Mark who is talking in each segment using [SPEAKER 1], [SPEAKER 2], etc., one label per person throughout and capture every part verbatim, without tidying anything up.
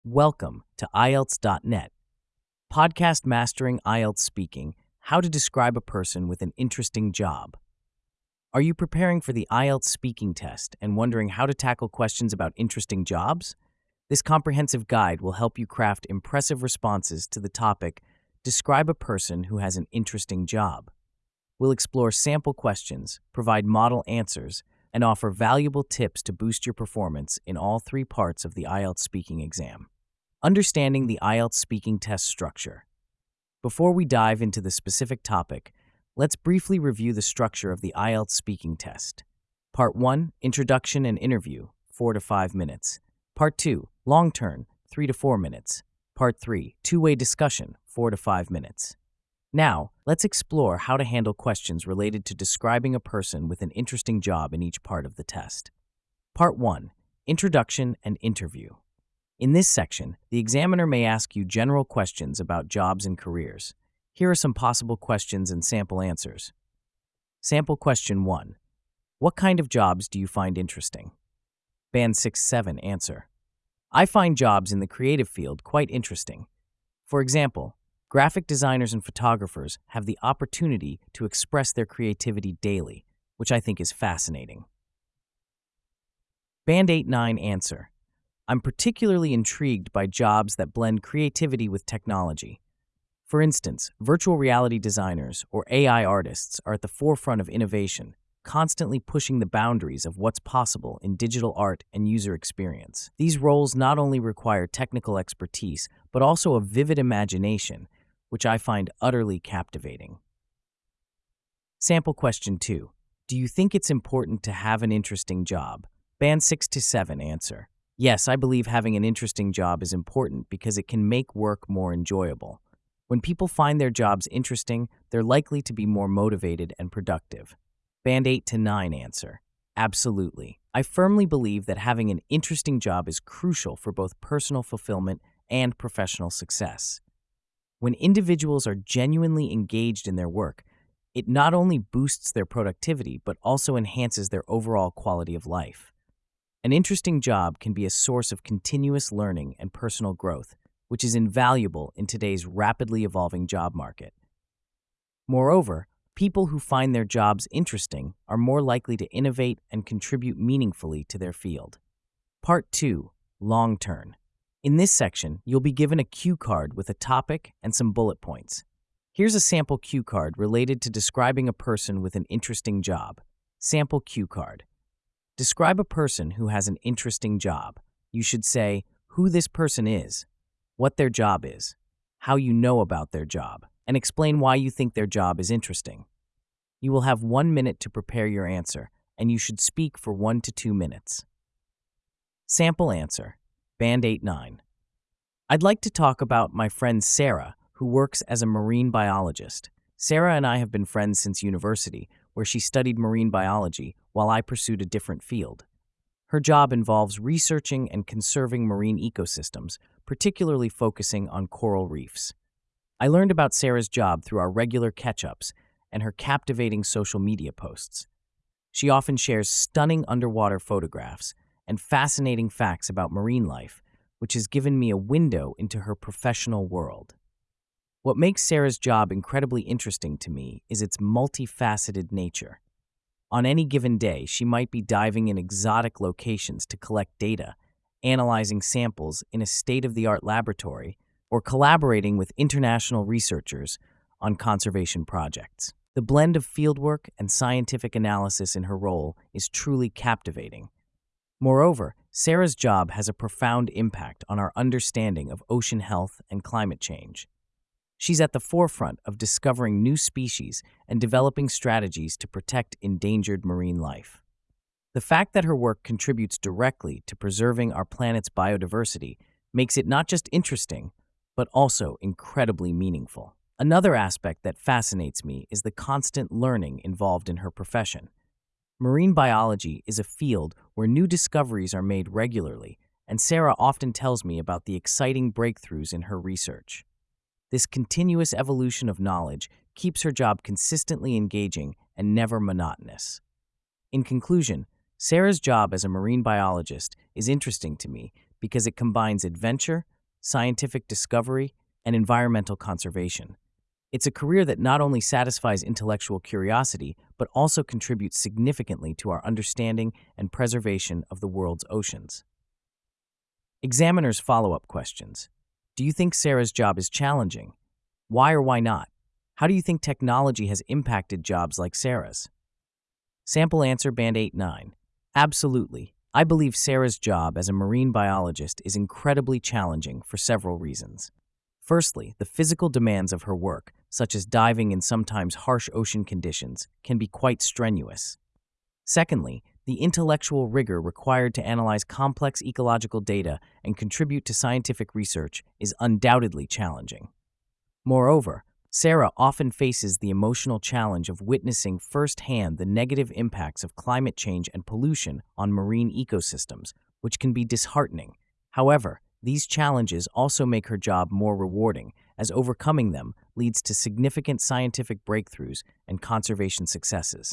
[SPEAKER 1] Welcome to I E L T S dot net, podcast mastering I E L T S speaking, how to describe a person with an interesting job. Are you preparing for the I E L T S speaking test and wondering how to tackle questions about interesting jobs? This comprehensive guide will help you craft impressive responses to the topic, Describe a person who has an interesting job. We'll explore sample questions, provide model answers, and offer valuable tips to boost your performance in all three parts of the I E L T S speaking exam. Understanding the I E L T S speaking test structure. Before we dive into the specific topic, let's briefly review the structure of the I E L T S speaking test. Part one, Introduction and Interview, four to five minutes. Part two, Long Turn, three to four minutes. Part three, Two-way discussion, four to five minutes. Now, let's explore how to handle questions related to describing a person with an interesting job in each part of the test. Part one, Introduction and Interview. In this section, the examiner may ask you general questions about jobs and careers. Here are some possible questions and sample answers. Sample question one. What kind of jobs do you find interesting? Band six seven answer. I find jobs in the creative field quite interesting. For example, graphic designers and photographers have the opportunity to express their creativity daily, which I think is fascinating. Band eight nine answer. I'm particularly intrigued by jobs that blend creativity with technology. For instance, virtual reality designers or A I artists are at the forefront of innovation, constantly pushing the boundaries of what's possible in digital art and user experience. These roles not only require technical expertise, but also a vivid imagination, which I find utterly captivating. Sample question two. Do you think it's important to have an interesting job? Band six to seven answer. Yes, I believe having an interesting job is important because it can make work more enjoyable. When people find their jobs interesting, they're likely to be more motivated and productive. Band eight to nine answer. Absolutely. I firmly believe that having an interesting job is crucial for both personal fulfillment and professional success. When individuals are genuinely engaged in their work, it not only boosts their productivity, but also enhances their overall quality of life. An interesting job can be a source of continuous learning and personal growth, which is invaluable in today's rapidly evolving job market. Moreover, people who find their jobs interesting are more likely to innovate and contribute meaningfully to their field. Part two, Long Turn. In this section, you'll be given a cue card with a topic and some bullet points. Here's a sample cue card related to describing a person with an interesting job. Sample cue card. Describe a person who has an interesting job. You should say who this person is, what their job is, how you know about their job, and explain why you think their job is interesting. You will have one minute to prepare your answer, and you should speak for one to two minutes. Sample answer. Band eight nine. I'd like to talk about my friend Sarah, who works as a marine biologist. Sarah and I have been friends since university, where she studied marine biology while I pursued a different field. Her job involves researching and conserving marine ecosystems, particularly focusing on coral reefs. I learned about Sarah's job through our regular catch-ups and her captivating social media posts. She often shares stunning underwater photographs and fascinating facts about marine life, which has given me a window into her professional world. What makes Sarah's job incredibly interesting to me is its multifaceted nature. On any given day, she might be diving in exotic locations to collect data, analyzing samples in a state-of-the-art laboratory, or collaborating with international researchers on conservation projects. The blend of fieldwork and scientific analysis in her role is truly captivating. Moreover, Sarah's job has a profound impact on our understanding of ocean health and climate change. She's at the forefront of discovering new species and developing strategies to protect endangered marine life. The fact that her work contributes directly to preserving our planet's biodiversity makes it not just interesting, but also incredibly meaningful. Another aspect that fascinates me is the constant learning involved in her profession. Marine biology is a field where new discoveries are made regularly, and Sarah often tells me about the exciting breakthroughs in her research. This continuous evolution of knowledge keeps her job consistently engaging and never monotonous. In conclusion, Sarah's job as a marine biologist is interesting to me because it combines adventure, scientific discovery, and environmental conservation. It's a career that not only satisfies intellectual curiosity, but also contributes significantly to our understanding and preservation of the world's oceans. Examiner's follow-up questions. Do you think Sarah's job is challenging? Why or why not? How do you think technology has impacted jobs like Sarah's? Sample answer Band eight nine. Absolutely. I believe Sarah's job as a marine biologist is incredibly challenging for several reasons. Firstly, the physical demands of her work, such as diving in sometimes harsh ocean conditions, can be quite strenuous. Secondly, the intellectual rigor required to analyze complex ecological data and contribute to scientific research is undoubtedly challenging. Moreover, Sarah often faces the emotional challenge of witnessing firsthand the negative impacts of climate change and pollution on marine ecosystems, which can be disheartening. However, these challenges also make her job more rewarding, as overcoming them leads to significant scientific breakthroughs and conservation successes.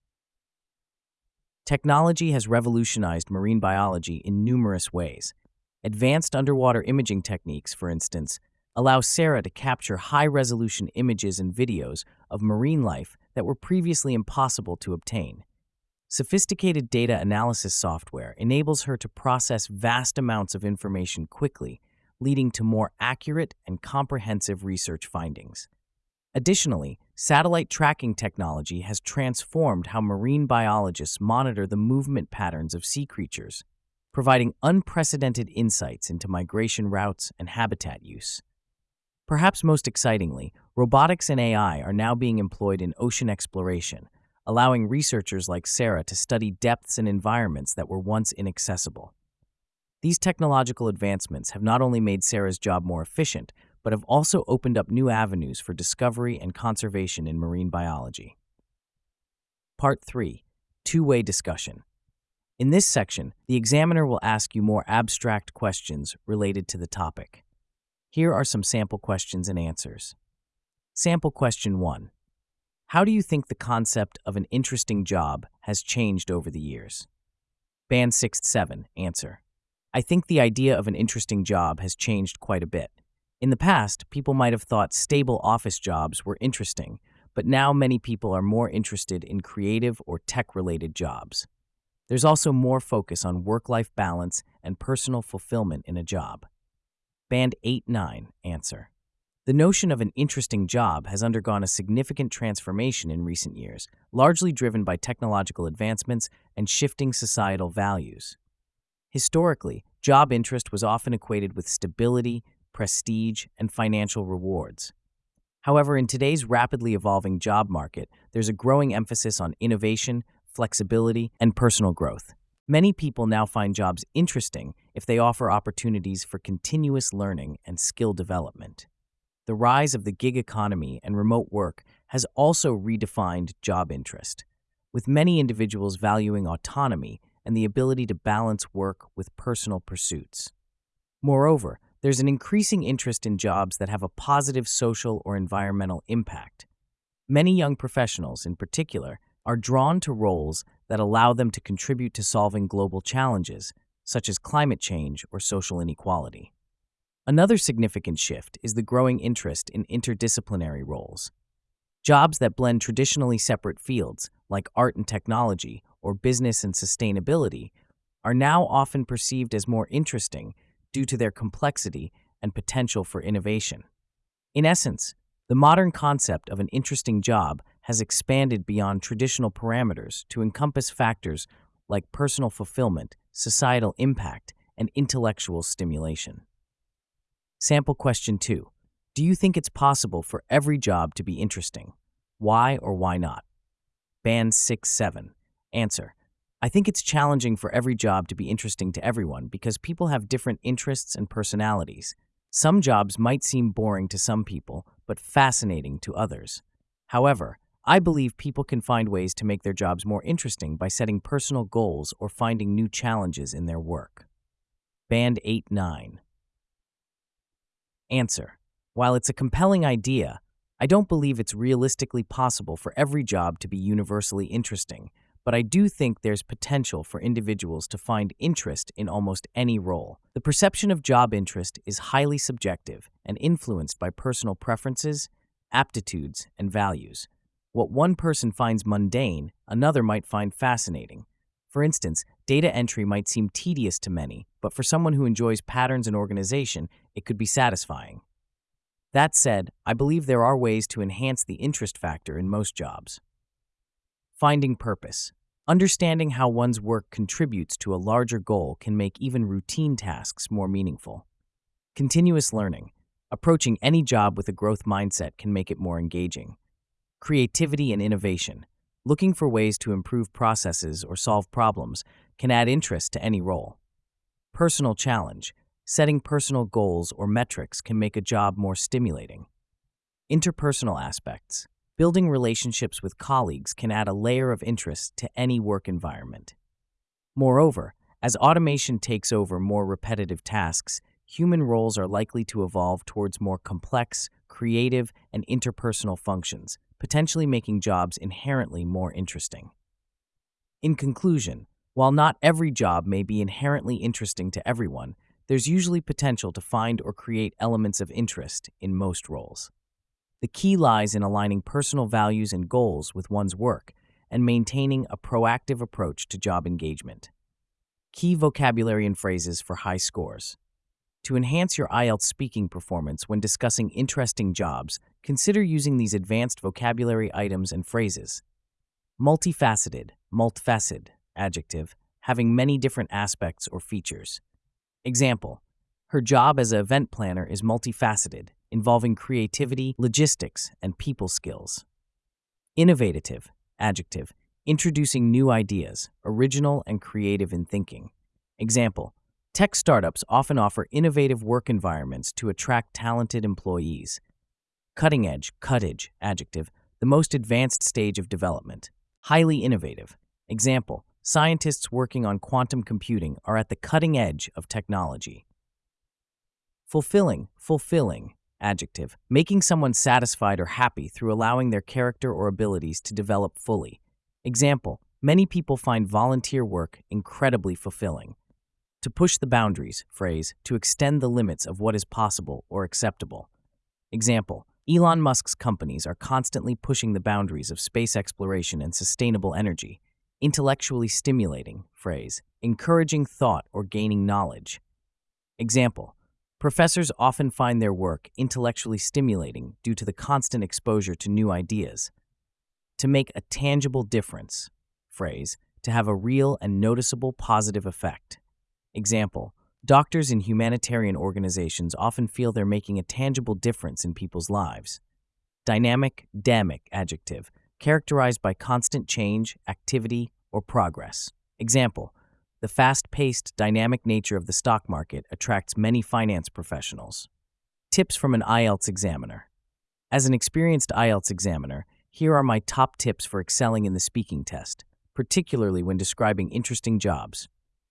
[SPEAKER 1] Technology has revolutionized marine biology in numerous ways. Advanced underwater imaging techniques, for instance, allow Sarah to capture high-resolution images and videos of marine life that were previously impossible to obtain. Sophisticated data analysis software enables her to process vast amounts of information quickly, leading to more accurate and comprehensive research findings. Additionally, satellite tracking technology has transformed how marine biologists monitor the movement patterns of sea creatures, providing unprecedented insights into migration routes and habitat use. Perhaps most excitingly, robotics and A I are now being employed in ocean exploration, allowing researchers like Sarah to study depths and environments that were once inaccessible. These technological advancements have not only made Sarah's job more efficient, but have also opened up new avenues for discovery and conservation in marine biology. Part three. Two-way discussion. In this section, the examiner will ask you more abstract questions related to the topic. Here are some sample questions and answers. Sample question one. How do you think the concept of an interesting job has changed over the years? Band six seven. Answer. I think the idea of an interesting job has changed quite a bit. In the past, people might have thought stable office jobs were interesting, but now many people are more interested in creative or tech-related jobs. There's also more focus on work-life balance and personal fulfillment in a job. Band eight nine. Answer. The notion of an interesting job has undergone a significant transformation in recent years, largely driven by technological advancements and shifting societal values. Historically, job interest was often equated with stability, prestige, and financial rewards. However, in today's rapidly evolving job market, there's a growing emphasis on innovation, flexibility, and personal growth. Many people now find jobs interesting if they offer opportunities for continuous learning and skill development. The rise of the gig economy and remote work has also redefined job interest, with many individuals valuing autonomy and the ability to balance work with personal pursuits. Moreover, there's an increasing interest in jobs that have a positive social or environmental impact. Many young professionals, in particular, are drawn to roles that allow them to contribute to solving global challenges, such as climate change or social inequality. Another significant shift is the growing interest in interdisciplinary roles. Jobs that blend traditionally separate fields, like art and technology or business and sustainability, are now often perceived as more interesting due to their complexity and potential for innovation. In essence, the modern concept of an interesting job has expanded beyond traditional parameters to encompass factors like personal fulfillment, societal impact, and intellectual stimulation. Sample question two. Do you think it's possible for every job to be interesting? Why or why not? Band six seven. Answer. I think it's challenging for every job to be interesting to everyone because people have different interests and personalities. Some jobs might seem boring to some people, but fascinating to others. However, I believe people can find ways to make their jobs more interesting by setting personal goals or finding new challenges in their work. Band eight nine. Answer. While it's a compelling idea, I don't believe it's realistically possible for every job to be universally interesting, but I do think there's potential for individuals to find interest in almost any role. The perception of job interest is highly subjective and influenced by personal preferences, aptitudes, and values. What one person finds mundane, another might find fascinating. For instance, data entry might seem tedious to many, but for someone who enjoys patterns and organization, it could be satisfying. That said, I believe there are ways to enhance the interest factor in most jobs. Finding purpose. Understanding how one's work contributes to a larger goal can make even routine tasks more meaningful. Continuous learning. Approaching any job with a growth mindset can make it more engaging. Creativity and innovation. Looking for ways to improve processes or solve problems can add interest to any role. Personal challenge. Setting personal goals or metrics can make a job more stimulating. Interpersonal aspects. Building relationships with colleagues can add a layer of interest to any work environment. Moreover, as automation takes over more repetitive tasks, human roles are likely to evolve towards more complex, creative, and interpersonal functions, potentially making jobs inherently more interesting. In conclusion, while not every job may be inherently interesting to everyone, there's usually potential to find or create elements of interest in most roles. The key lies in aligning personal values and goals with one's work and maintaining a proactive approach to job engagement. Key vocabulary and phrases for high scores. To enhance your I E L T S speaking performance when discussing interesting jobs, consider using these advanced vocabulary items and phrases. Multifaceted, multifaceted, adjective, having many different aspects or features. Example, her job as an event planner is multifaceted, involving creativity, logistics, and people skills. Innovative, adjective, introducing new ideas, original and creative in thinking. Example, tech startups often offer innovative work environments to attract talented employees. Cutting edge, cuttage, adjective, the most advanced stage of development. Highly innovative. Example, scientists working on quantum computing are at the cutting edge of technology. Fulfilling, fulfilling, adjective, making someone satisfied or happy through allowing their character or abilities to develop fully. Example, many people find volunteer work incredibly fulfilling. To push the boundaries, phrase, to extend the limits of what is possible or acceptable. Example, Elon Musk's companies are constantly pushing the boundaries of space exploration and sustainable energy. Intellectually stimulating, phrase, encouraging thought or gaining knowledge. Example, professors often find their work intellectually stimulating due to the constant exposure to new ideas. To make a tangible difference, phrase, to have a real and noticeable positive effect. Example, doctors in humanitarian organizations often feel they're making a tangible difference in people's lives. Dynamic, damic, adjective, characterized by constant change, activity, or progress. Example, the fast-paced, dynamic nature of the stock market attracts many finance professionals. Tips from an I E L T S examiner. As an experienced I E L T S examiner, here are my top tips for excelling in the speaking test, particularly when describing interesting jobs.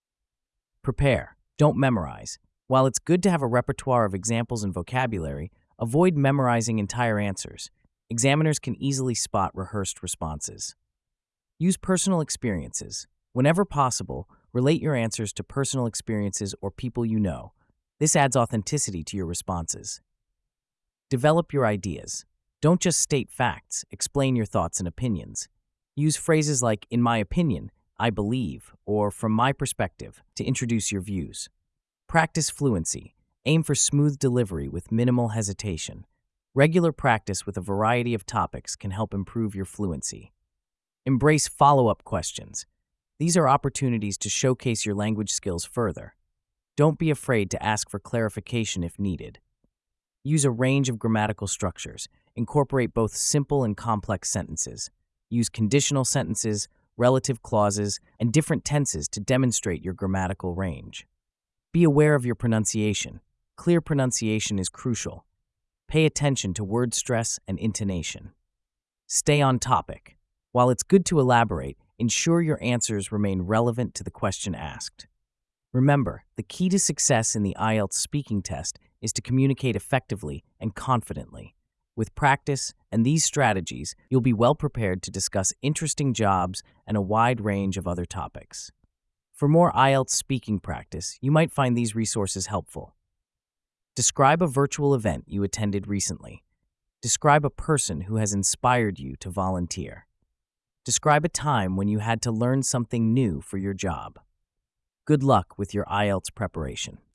[SPEAKER 1] Prepare, don't memorize. While it's good to have a repertoire of examples and vocabulary, avoid memorizing entire answers. Examiners can easily spot rehearsed responses. Use personal experiences. Whenever possible, relate your answers to personal experiences or people you know. This adds authenticity to your responses. Develop your ideas. Don't just state facts, explain your thoughts and opinions. Use phrases like, in my opinion, I believe, or from my perspective, to introduce your views. Practice fluency. Aim for smooth delivery with minimal hesitation. Regular practice with a variety of topics can help improve your fluency. Embrace follow-up questions. These are opportunities to showcase your language skills further. Don't be afraid to ask for clarification if needed. Use a range of grammatical structures. Incorporate both simple and complex sentences. Use conditional sentences, relative clauses, and different tenses to demonstrate your grammatical range. Be aware of your pronunciation. Clear pronunciation is crucial. Pay attention to word stress and intonation. Stay on topic. While it's good to elaborate, ensure your answers remain relevant to the question asked. Remember, the key to success in the I E L T S speaking test is to communicate effectively and confidently. With practice and these strategies, you'll be well prepared to discuss interesting jobs and a wide range of other topics. For more I E L T S speaking practice, you might find these resources helpful. Describe a virtual event you attended recently. Describe a person who has inspired you to volunteer. Describe a time when you had to learn something new for your job. Good luck with your I E L T S preparation.